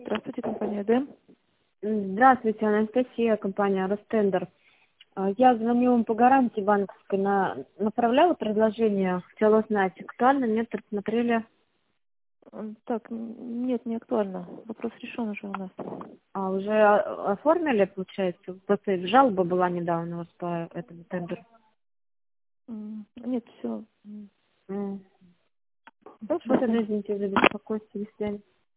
Здравствуйте, компания ДЭМ. Здравствуйте, Анастасия, компания Ростендер. Я звоню вам по гарантии банковской. Направляла предложение, хотела узнать, актуально, нет, рассмотрели. Так, нет, не актуально. Вопрос решен уже у нас. Уже оформили, получается? Просто жалоба была недавно у вас по этому тендеру. Нет, все. Хорошо, тогда извините за беспокойство, до свидания.